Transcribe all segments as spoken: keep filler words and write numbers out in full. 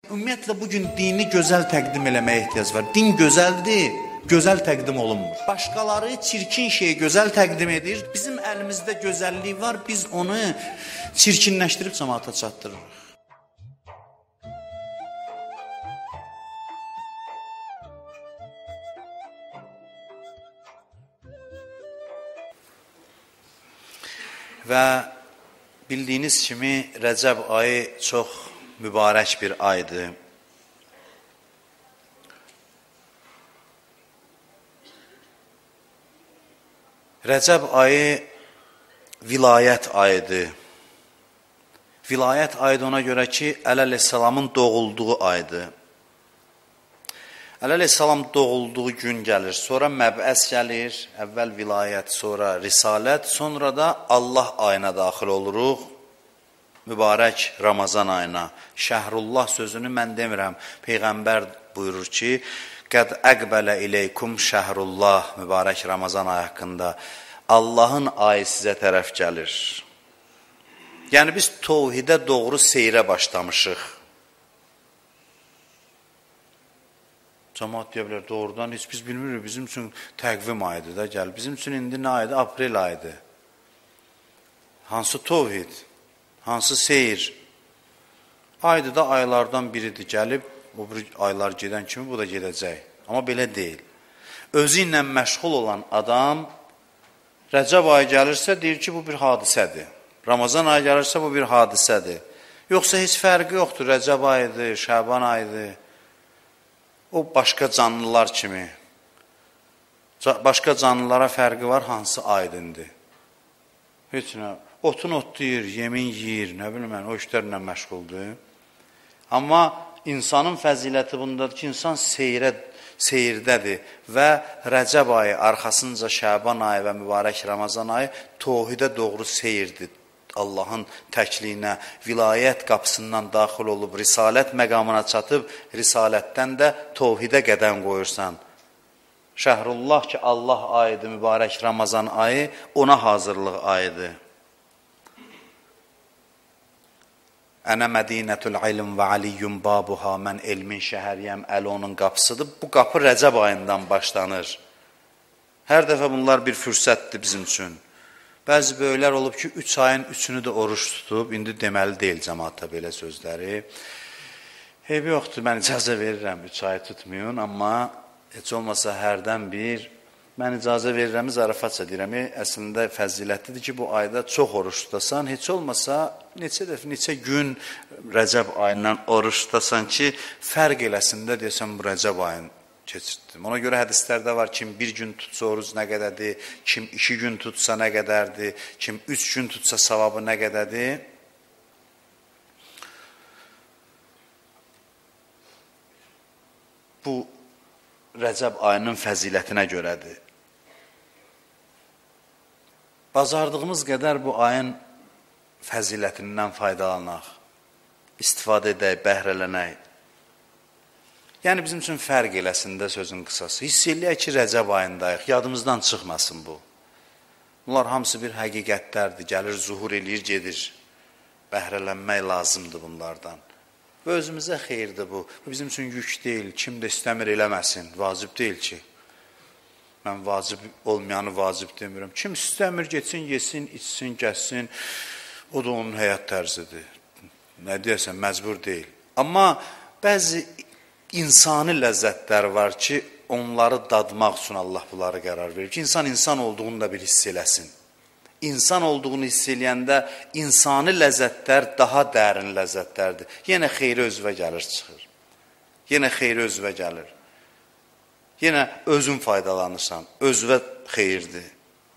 Ümumiyyətlə, bugün dini gözəl təqdim eləməyə ehtiyac var. Din gözəldir, gözəl təqdim olunmur. Başqaları çirkin şeyi gözəl təqdim edir. Bizim əlimizdə gözəllik var, biz onu çirkinləşdirib cəmaata çatdırırıq. Və bildiyiniz kimi Rəcəb ayı çox mübarək bir aydır. Rəcəb ayı vilayət ayıdır. Vilayət ayıdır ona görə ki, Əli əleyhissalamın doğulduğu aydır. Əli əleyhissalam doğulduğu gün gəlir, sonra məbəs gəlir, əvvəl vilayət, sonra risalət, sonra da Allah ayına daxil oluruq, mübarək Ramazan ayına. Şəhrullah sözünü mən demirəm, Peyğəmbər buyurur ki, qəd əqbələ iləykum şəhrullah, mübarək Ramazan ayı haqqında, Allahın ayı sizə tərəf gəlir. Yəni biz tovhidə doğru seyrə başlamışıq. Cəmaat deyə bilər, doğrudan heç biz bilmirik, bizim üçün təqvim ayıdır da gəl. Bizim üçün indi nə ayıdır? Aprel ayıdır. Hansı tovhid? Hansı seyir? Aydır da aylardan biridir. Gəlib, o bir aylar gedən kimi bu da gedəcək. Amma belə deyil. Özü ilə məşğul olan adam, Rəcəb ayı gəlirsə, deyir ki, bu bir hadisədir. Ramazan ayı gəlirsə, bu bir hadisədir. Yoxsa heç fərqi yoxdur. Rəcəb ayıdır, Şəban ayıdır. O başqa canlılar kimi. Başqa canlılara fərqi var, hansı aydındır. Heç nə. Otun otlayır, yemin yiyir, nə bilməm, mən, o işlərlə məşğuldur. Amma insanın fəziləti bundadır ki, insan seyrə, seyrdədir və Rəcəb ayı, arxasınca Şəban ayı və mübarək Ramazan ayı tohidə doğru seyirdir. Allahın təkliyinə, vilayət qapısından daxil olub, risalət məqamına çatıb, risalətdən də tovhidə qədəm qoyursan. Şəhrullah ki, Allah ayıdır, mübarək Ramazan ayı, ona hazırlıq ayıdır. Ənə mədinətül ilm və aliyyum babuha, mən elmin şəhəriyəm, əli onun qapısıdır. Bu qapı Rəcəb ayından başlanır. Hər dəfə bunlar bir fürsətdir bizim üçün. Bəzi böyüklər olub ki, üç ayın üçünü də oruç tutub, indi deməli deyil cəmaata belə sözləri. Eybi yoxdur, mən icazə verirəm, üç ayı tutmayın, amma heç olmasa hərdən bir, mən icazə verirəm, zarafatça deyirəm, əslində fəzilətlidir ki, bu ayda çox oruç tutasan, heç olmasa neçə dəfə, neçə gün Rəcəb ayından oruç tutasan ki, fərq eləsində deyəsən bu Rəcəb ayın keçirtdim. Ona görə hədislərdə var, kim bir gün tutsa oruc nə qədərdir, kim iki gün tutsa nə qədərdir, kim üç gün tutsa savabı nə qədərdir. Bu, Rəcəb ayının fəzilətinə görədir. Bazardığımız qədər bu ayın fəzilətindən faydalanaq, istifadə edək, bəhrələnək. Yəni, bizim üçün fərq eləsində sözün qısası. Hiss eləyək ki, Rəcəb ayındayıq, yadımızdan çıxmasın bu. Bunlar hamısı bir həqiqətlərdir, gəlir, zuhur eləyir, gedir. Bəhrələnmək lazımdır bunlardan. Və özümüzə xeyirdir bu. Bu bizim üçün yük deyil, kim də istəmir eləməsin, vacib deyil ki. Mən vacib olmayanı vacib demirəm. Kim istəmir, geçsin, yesin, içsin, gəzsin, o da onun həyat tərzidir. Nə deyərsən, məcbur deyil. Amma bəzi insani ləzzətlər var ki, onları dadmaq üçün Allah bunları qərar verir ki, insan insan olduğunu da bir hiss eləsin. İnsan olduğunu hiss eləyəndə insani ləzzətlər daha dərin ləzzətlərdir. Yenə xeyri özvə gəlir, çıxır. Yenə xeyri özvə gəlir. Yenə özün faydalanırsan, özvə xeyirdir.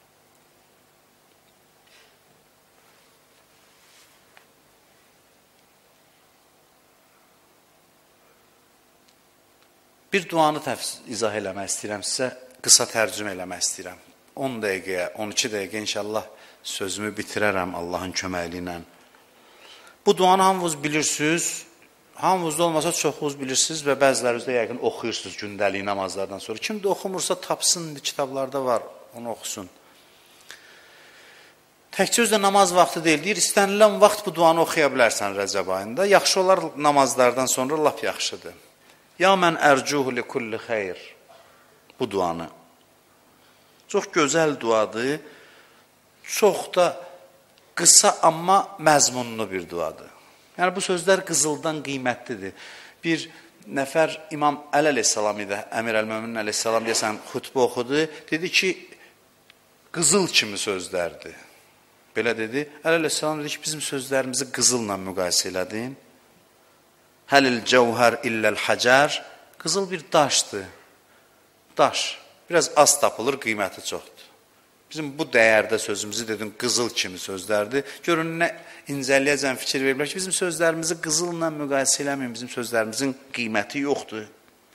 Bir duanı izah eləmək istəyirəm sizə, qısa tərcümə eləmək istəyirəm. on dəqiqəyə, on iki dəqiqə inşallah sözümü bitirərəm Allahın köməkliyi ilə. Bu duanı hamınız bilirsiniz, hamınız da olmasa çoxunuz bilirsiniz və bəziləriniz də yəqin oxuyursunuz gündəlik namazlardan sonra. Kim də oxumursa tapsın, kitablarda var, onu oxusun. Təkcə özdə namaz vaxtı deyil, deyir, istənilən vaxt bu duanı oxuya bilərsən Rəcəb ayında. Yaxşı olar namazlardan sonra lap yaxşıdır. Ya mən ərcuhu li kulli xeyr. Bu duanı. Çox gözəl duadır. Çox da qısa, amma məzmunlu bir duadır. Yəni, bu sözlər qızıldan qiymətlidir. Bir nəfər İmam Əli əleyhissalam idi, Əmir əl-Möminin əleyhissalam deyəsən xutbə oxudu. Dedi ki, qızıl kimi sözlərdir. Belə dedi. Əli əleyhissalam dedi ki, bizim sözlərimizi qızılla müqayisə elədin. Həlil cəvhər illəl həcər. Qızıl bir daşdır. Daş. Biraz az tapılır, qiyməti çoxdur. Bizim bu dəyərdə sözümüzü dedin, qızıl kimi sözlərdir. Görün, nə incəliyəcən fikir verirlər ki, bizim sözlərimizi qızılla müqayisə eləməyin, bizim sözlərimizin qiyməti yoxdur.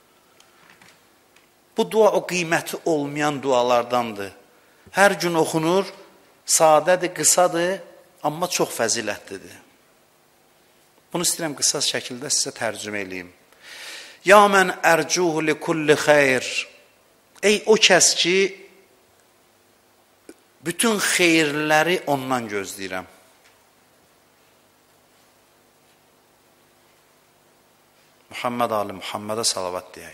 Bu dua o qiyməti olmayan dualardandır. Hər gün oxunur, sadədir, qısadır, amma çox fəzilətlidir. Bunu istəyirəm qısa şəkildə sizə tərcümə eləyim. Ya mən ərcuhu li kulli xeyr. Ey o kəs ki, bütün xeyirləri ondan gözləyirəm. Muhammed Ali Muhammedə salavat deyək.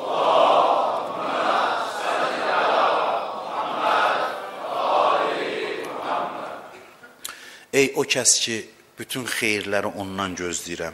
Ey o kəs ki, bütün xeyirləri ondan gözləyirəm.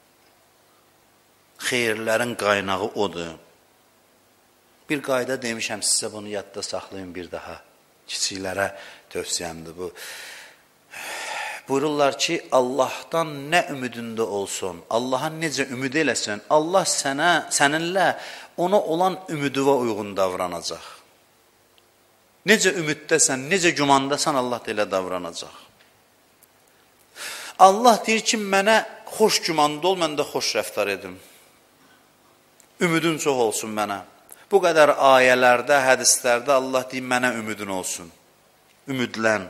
Xeyirlərin qaynağı odur. Bir qayda demişəm sizə, bunu yadda saxlayın bir daha. Kiçiklərə tövsiyəmdir bu. Buyururlar ki, Allahdan nə ümidində olsun, Allaha necə ümid eləsin, Allah sənə, səninlə ona olan ümidivə uyğun davranacaq. Necə ümiddəsən, necə gümandasan, Allah da elə davranacaq. Allah deyir ki, mənə xoş gümanda ol, mən də xoş rəftar edim. Ümidin çox olsun mənə. Bu qədər ayələrdə, hədislərdə Allah deyir, mənə ümidin olsun. Ümidlən.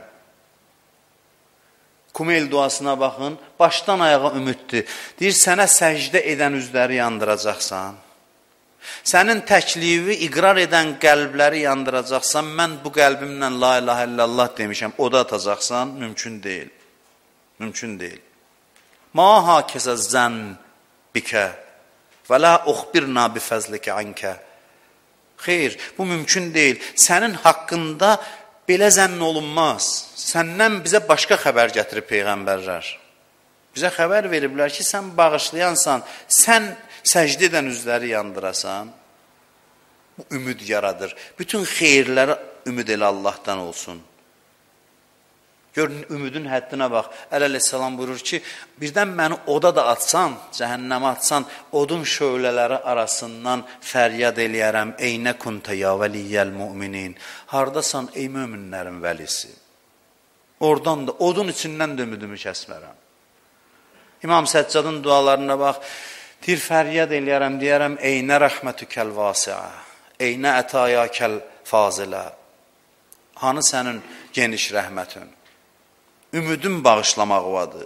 Kumeyl duasına baxın, başdan ayağa ümiddir. Deyir, sənə səcdə edən üzləri yandıracaqsan. Sənin təklifi iqrar edən qəlbləri yandıracaqsan. Mən bu qəlbimlə la ilahə illallah demişəm, o da atacaqsan, mümkün deyil. Mümkün deyil. Ma hakəsə zən bikə və la uxbirna bi fəzlikə ankə. Xeyr, bu mümkün deyil. Sənin haqqında belə zənn olunmaz. Səndən bizə başqa xəbər gətirib Peyğəmbərlər. Bizə xəbər veriblər ki, sən bağışlayansan, sən səcdə edən üzləri yandırasan. Bu ümid yaradır. Bütün xeyirləri ümid elə Allahdan olsun. Görün, ümidin həddinə bax. Əli əleyhissalam buyurur ki, birdən məni oda da atsan, cəhənnəmə atsan, odun şölələri arasından fəryad eləyərəm. Eynə kuntə ya vəliyyəl müminin. Hardasan, ey möminlərin vəlisi. Oradan da, odun içindən də ümidimi kəsmərəm. İmam Səccadın dualarına bax, deyir, fəryad eləyərəm, deyərəm, eynə rəhmətükəl vasiə, eynə ətayəkəl fazilə. Hanı sənin geniş rəhmətin? Ümidin bağışlamaq ovadır.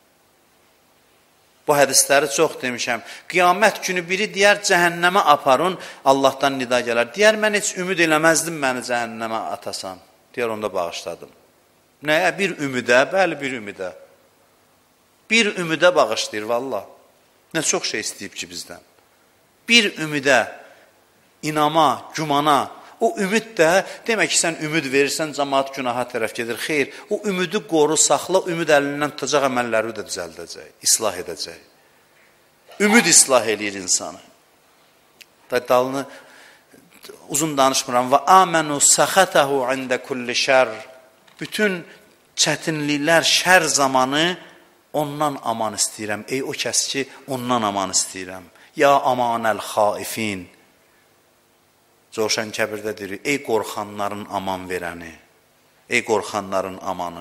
Bu hədisləri çox demişəm. Qiyamət günü biri deyər, cəhənnəmə aparın, Allahdan nida gələr. Deyər, mən heç ümid eləməzdim məni cəhənnəmə atasan. Deyər, onda bağışladım. Nəyə? Bir ümidə, bəli bir ümidə. Bir ümidə bağışlayır, valla. Nə çox şey istəyib ki bizdən. Bir ümidə, inama, gümana. O ümid də, demək ki, sən ümid verirsən, cəmaat günaha tərəf gedir. Xeyr, o ümidi qoru, saxla, ümid əlindən tutacaq əməlləri də düzəldəcək, islah edəcək. Ümid islah eləyir insanı. Dalını uzun danışmıram. Və əmənu səxətəhu ində kulli şər. Bütün çətinliklər, şər zamanı ondan aman istəyirəm. Ey o kəs ki, ondan aman istəyirəm. Ya amanəl xaifin. Coşan Kəbirdə deyir, ey qorxanların aman verəni, ey qorxanların amanı.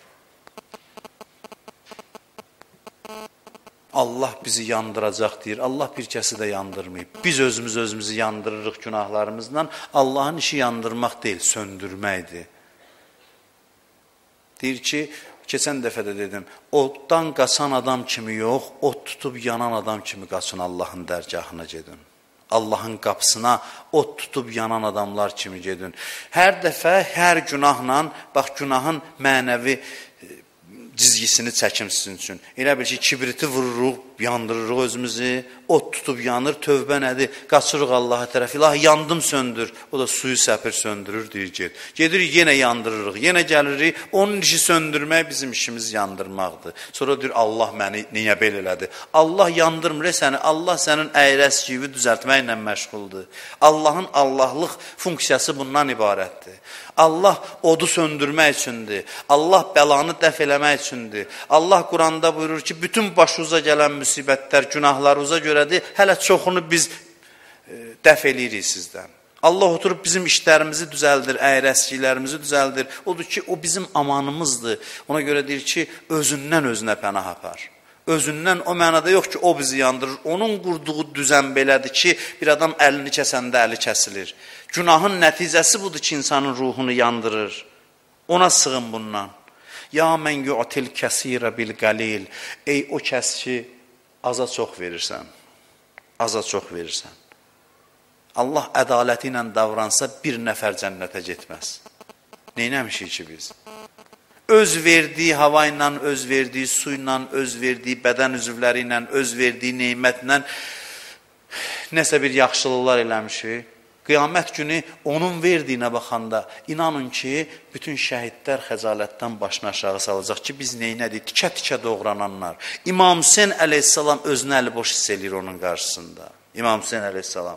Allah bizi yandıracaq deyir, Allah bir kəsi də yandırmayıb. Biz özümüz özümüzü yandırırıq günahlarımızdan, Allahın işi yandırmaq deyil, söndürməkdir. Deyir ki, keçən dəfə də dedim, oddan qaçan adam kimi yox, od tutub yanan adam kimi qaçın Allahın dərgahına gedin. Allahın qapısına od tutub yanan adamlar kimi gedin. Hər dəfə, hər günahla, bax günahın mənəvi cizgisini çəkim sizin üçün. Elə bir ki, kibriti vururuq, yandırırıq özümüzü, od tutub yanır, tövbə nədir? Qaçırıq Allaha tərəf, ilahi yandım söndür. O da suyu səpir söndürür, deyir get. Gedirik, yenə yandırırıq, yenə gəlirik. Onun işi söndürmək bizim işimiz yandırmaqdır. Sonra deyir, Allah məni niyə belə elədi? Allah yandırmır səni, Allah sənin əyrəskiyi düzəltməklə məşğuldur. Allahın Allahlıq funksiyası bundan ibarətdir. Allah odu söndürmək üçündür. Allah bəlanı dəf eləmək üçündür. Allah Quranda buyurur ki, bütün başınıza gələn müsibətlər günahlarınıza görədir. Hələ çoxunu biz e, dəf eləyirik sizdən. Allah oturub bizim işlərimizi düzəldir, əyrəskilərimizi düzəldir. Odur ki, o bizim amanımızdır. Ona görə deyir ki, özündən özünə pənah apar. Özündən o mənada yox ki, o bizi yandırır. Onun qurduğu düzən belədir ki, bir adam əlini kəsəndə əli kəsilir. Günahın nəticəsi budur ki, insanın ruhunu yandırır. Ona sığın bundan. Ya mən yu'til kəsirə bil qalil. Ey o kəs ki, aza çox verirsən. Aza çox verirsən. Allah ədaləti ilə davransa bir nəfər cənnətə getməz. Neynəmişik ki biz? Öz verdiyi hava ilə, öz verdiyi su ilə, öz verdiyi bədən üzvləri ilə, öz verdiyi neymətlə nəsə bir yaxşılıqlar eləmişik. Qiyamət günü onun verdiyinə baxanda inanın ki, bütün şəhidlər xəcalətdən başını aşağı salacaq ki, biz neynədik? Tikə-tikə doğrananlar. İmam Hüseyin əleyhissalam özünü əli boş hiss eləyir onun qarşısında. İmam Hüseyin əleyhissalam.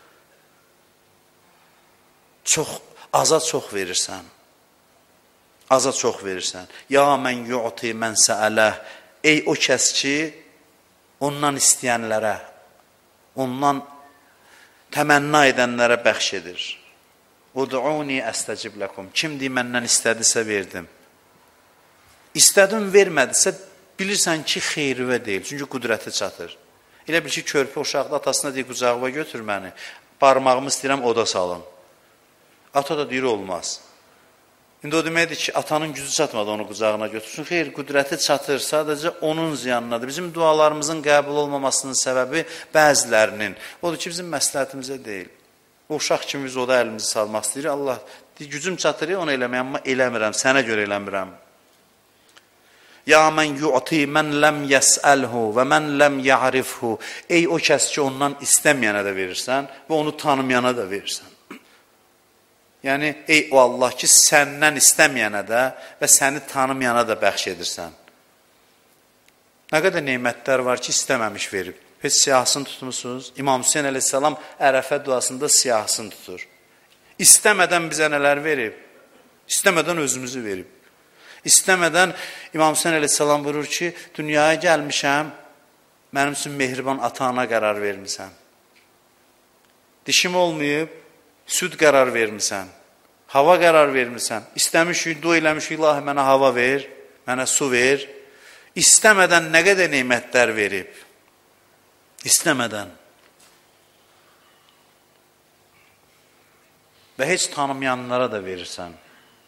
Çox, aza çox verirsən. Aza çox verirsən. Ya mən yu'ti mən səələh. Ey o kəs ki, ondan istəyənlərə, ondan təmənna edənlərə bəxş edir. Ud'uni əstəcib ləkum. Kim deyir, məndən istədisə verdim. İstədim, vermədisə, bilirsən ki, xeyrivə deyil. Çünki qüdrəti çatır. Elə bil ki, körpə uşaqda atasına deyir, qucağıma götür məni. Barmağımı istəyirəm, oda salın. Ata da deyir, olmaz. İndi o deməkdir ki, atanın gücü çatmadı onu qucağına götürsün. Xeyr, qüdrəti çatır, sadəcə onun ziyanınadır. Bizim dualarımızın qəbul olmamasının səbəbi bəzilərinin. Odur ki, bizim məsləhətimizə deyil. O uşaq kimi biz oda əlimizi salmaq istəyir. Allah deyir, gücüm çatır ya onu eləməyə, amma eləmirəm, sənə görə eləmirəm. Ya mən yu'ti mən ləm yəsəlhu və mən ləm ya'rifhu. Ey o kəs ki, ondan istəməyənə də verirsən və onu tanımayana da verirsən. Yəni, ey o Allah ki, səndən istəməyənə də və səni tanımayana da bəxş edirsən. Nə qədər neymətlər var ki, istəməmiş verib. Heç siyahısını tutmuşsunuz. İmam Hüseyin əleyhissalam Ərəfə duasında siyahısını tutur. İstəmədən bizə nələr verib? İstəmədən özümüzü verib. İstəmədən İmam Hüseyin əleyhissalam buyurur ki, dünyaya gəlmişəm, mənim üçün mehriban ata-ana qərar vermisən. Dişim olmayıb, süd qərar vermisən, hava qərar vermisən, istəmişik, dua eləmişik, ilahi mənə hava ver, mənə su ver, istəmədən nə qədər neymətlər verib, istəmədən və heç tanımayanlara da verirsən.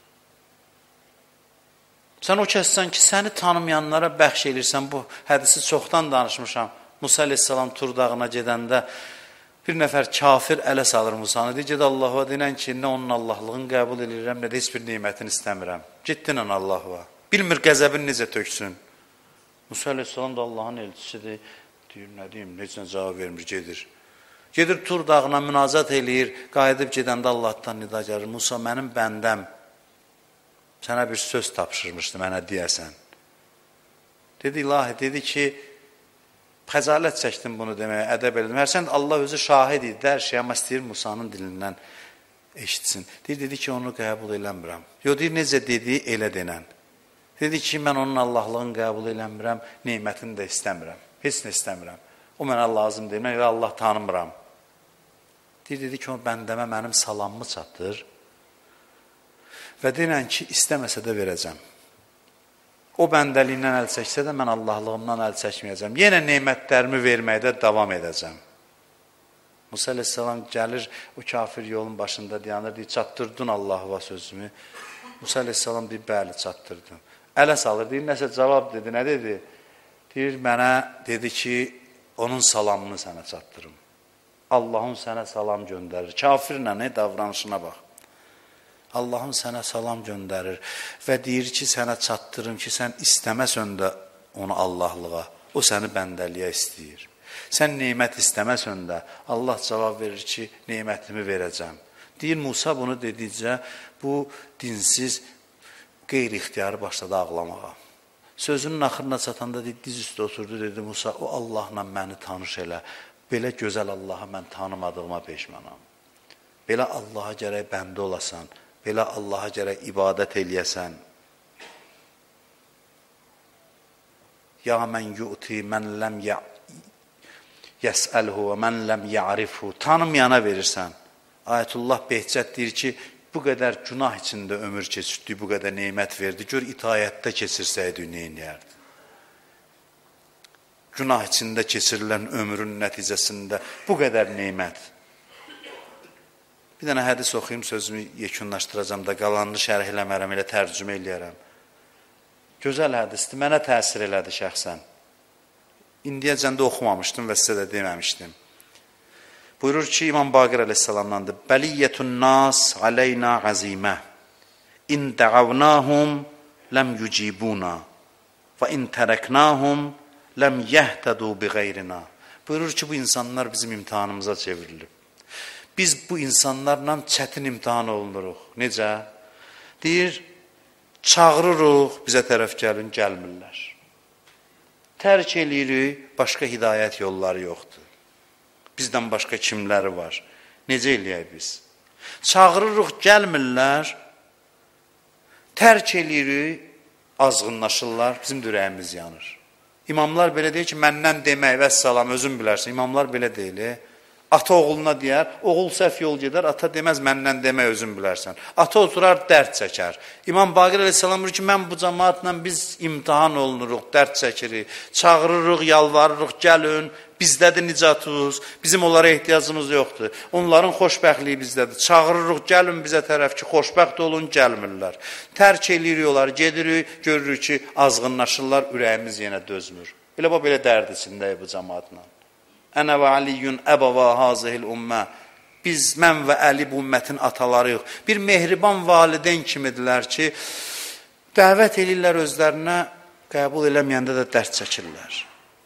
Sən o kəssən ki, səni tanımayanlara bəxş edirsən, bu hədisi çoxdan danışmışam. Musa əleyhissalam Tur dağına gedəndə bir nəfər kafir ələ salır Musanı. Deyir, ged Allah'a denən ki, nə onun Allahlığını qəbul edirəm, nə də heç bir neymətini istəmirəm. Getdinə Allah'a. Bilmir qəzəbini necə töksün. Musa əleyhissalam da Allahın elçisidir. Deyir, nə deyim, necə cavab vermir, gedir. Gedir Tur dağına münazat eləyir, qayıdıb gedəndə Allahdan nida gəlir. Musa, mənim bəndəm sənə bir söz tapşırmışdı, mənə deyəsən. Dedi, ilahi, dedi ki, xəcalət çəkdim bunu deməyə, ədəb elədim. Hərçənd Allah özü şahid idi, hər şey, amma istəyir Musanın dilindən eşitsin. Deyir, dedi ki, onu qəbul eləmirəm. Yox, deyir, necə dedi, elə denən. Dedi ki, mən onun Allahlığını qəbul eləmirəm, neymətini də istəmirəm. Heç nə istəmirəm. O mənə lazım deyil, mən Allah tanımıram. Deyir, dedi ki, o bəndəmə mənim salamımı çatdır və deyirən ki, istəməsə də verəcəm. O bəndəliyindən əl çəksə də mən Allahlığımdan əl çəkməyəcəm. Yenə neymətlərimi verməkdə davam edəcəm. Musa əleyhissalam gəlir, o kafir yolun başında dayanır, deyir, çatdırdın Allah'a sözümü. Musa əleyhissalam deyir, bəli, çatdırdım. Ələ salır, deyir, nəsə cavab dedi, nə dedi? Deyir, mənə dedi ki, onun salamını sənə çatdırım. Allahın sənə salam göndərir. Kafirlə nə davranışına bax. Allahın sənə salam göndərir və deyir ki, sənə çatdırım ki, sən istəməsən də onu Allahlığa, o səni bəndəliyə istəyir. Sən neymət istəməsən də Allah cavab verir ki, neymətimi verəcəm. Deyir, Musa bunu dedikcə, bu dinsiz qeyri-ixtiyarı başladı ağlamağa. Sözünün axırına çatanda dedi, diz üstə oturdu, dedi, Musa, o Allahla məni tanış elə. Belə gözəl Allahı mən tanımadığıma peşmanam. Belə Allaha gərək bəndə olasan, belə Allaha gərək ibadət eləyəsən. Ya mən yu'ti, mən ləm yəsəlhu və mən ləm ya'rifhu. Tanımayana verirsən. Ayətullah Behçət deyir ki, bu qədər günah içində ömür keçirdi, bu qədər neymət verdi. Gör, itayətdə keçirsəydi, neynəyərdi? Günah içində keçirilən ömrün nəticəsində bu qədər neymət. Bir dənə hədis oxuyum, sözümü yekunlaşdıracam da, qalanını şərh eləmərəm, elə tərcümə eləyərəm. Gözəl hədisdir, mənə təsir elədi şəxsən. İndiyəcəndə oxumamışdım və sizə də deməmişdim. Buyurur ki, İmam Baqir əleyhissalamdandır. Bəliyyətun nas aleyna əzimə. İn dəğavnahum ləm yücibuna və in tərəknahum ləm yəhtədu bi qeyrina. Buyurur ki, bu insanlar bizim imtihanımıza çevrilib. Biz bu insanlarla çətin imtihan olunuruq. Necə? Deyir, çağırırıq, bizə tərəf gəlin, gəlmirlər. Tərk eləyirik, başqa hidayət yolları yoxdur. Bizdən başqa kimləri var? Necə eləyək biz? Çağırırıq, gəlmirlər, tərk eləyirik, azğınlaşırlar, bizim ürəyimiz yanır. İmamlar belə deyir ki, məndən demək və salam, özün bilərsən. İmamlar belə deyil. Ata oğluna deyər, oğul səhv yol gedər, ata deməz, məndən demək, özün bilərsən. Ata oturar, dərd çəkər. İmam Baqir əleyhissalam deyir ki, mən bu cəmaatla biz imtihan olunuruq, dərd çəkirik, çağırırıq, yalvarırıq, gəlin, bizdədir nicatımız, bizim onlara ehtiyacımız yoxdur. Onların xoşbəxtliyi bizdədir. Çağırırıq, gəlin bizə tərəf ki, xoşbəxt olun, gəlmirlər. Tərk eləyirik onları, gedirik, görürük ki, azğınlaşırlar, ürəyimiz yenə dözmür. Elə bu, belə dərd içindəyik bu cəmaatla. Ənə və Aliyyun əbəvə hazihil ümmə. Biz, mən və Əli bu ümmətin atalarıyıq. Bir mehriban valideyn kimidirlər ki, dəvət edirlər özlərinə, qəbul eləməyəndə də dərd çəkirlər.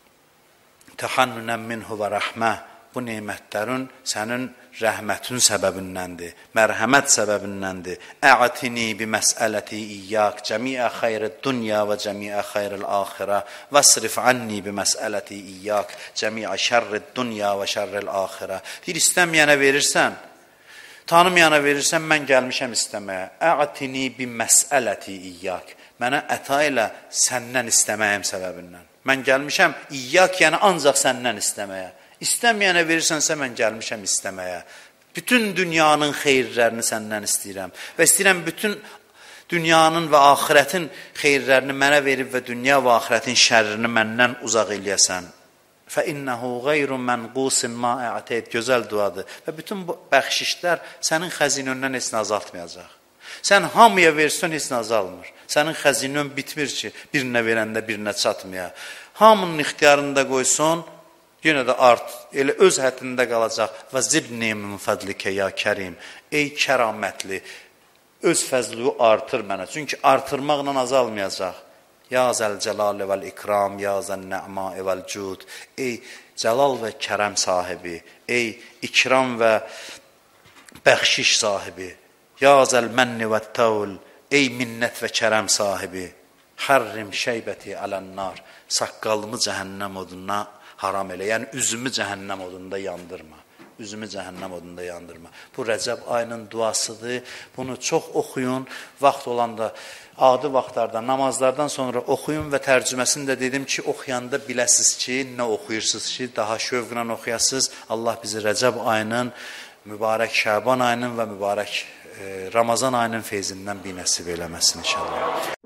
Təhannünən minhu və rəhmə. Bu neymətlərin sənin rəhmətin səbəbindəndir, mərhəmət səbəbindəndir. Ə'tini bi məsələti iyyək, cəmiə xeyrəd dünya və cəmiə xeyrəl axirə, vəsrif anni bi məsələti iyyək, cəmiə şərrəd dünya və şərrəl axirə. Deyir, istəməyənə verirsən, tanımayana verirsən, mən gəlmişəm istəməyə. Ə'tini bi məsələti iyyək. Mənə əta ilə səndən istəməyəm səbəbindən. Mən gəlmişəm, iyyək, yəni ancaq səndən istəməyə. İstəməyənə verirsənsə, mən gəlmişəm istəməyə. Bütün dünyanın xeyirlərini səndən istəyirəm. Və istəyirəm, bütün dünyanın və axirətin xeyirlərini mənə verib və dünya və axirətin şərrini məndən uzaq eləyəsən. فَإِنَّهُ غَيْرٌ مَنْقُوسٍ مَا اَعْتَيْدْ. Gözəl duadır. Və bütün bu bəxşişlər sənin xəzinöndən heç nə azaltmayacaq. Sən hamıya versən, heç nə azalmır. Sənin xəzinön bitmir ki, birinə verəndə birinə çatmaya. Hamının ixtiyarında qoysun, yenə də art, elə öz həddində qalacaq. Və zibni min fədlikə ya kərim. Ey kəramətli, öz fəzliyi artır mənə. Çünki artırmaqla azalmayacaq. Ya zəl-cəlali vəl-ikram, ya zəl-nə'mai vəl-cud. Ey cəlal və kərəm sahibi, ey ikram və bəxşiş sahibi. Ya zəl-mənni vəl-təvl, ey minnət və kərəm sahibi. Hərrim şeybəti ələn-nar. Saqqalımı cəhənnəm oduna haram elə. Yəni, üzümü cəhənnəm odunda yandırma. Üzümü cəhənnəm odunda yandırma. Bu Rəcəb ayının duasıdır. Bunu çox oxuyun. Vaxt olanda, adi vaxtlarda, namazlardan sonra oxuyun və tərcüməsini də dedim ki, oxuyanda biləsiz ki, nə oxuyursunuz ki, daha şövqlə oxuyasınız. Allah bizi Rəcəb ayının, mübarək Şəban ayının və mübarək Ramazan ayının feyzindən bir nəsib eləməsin inşallah.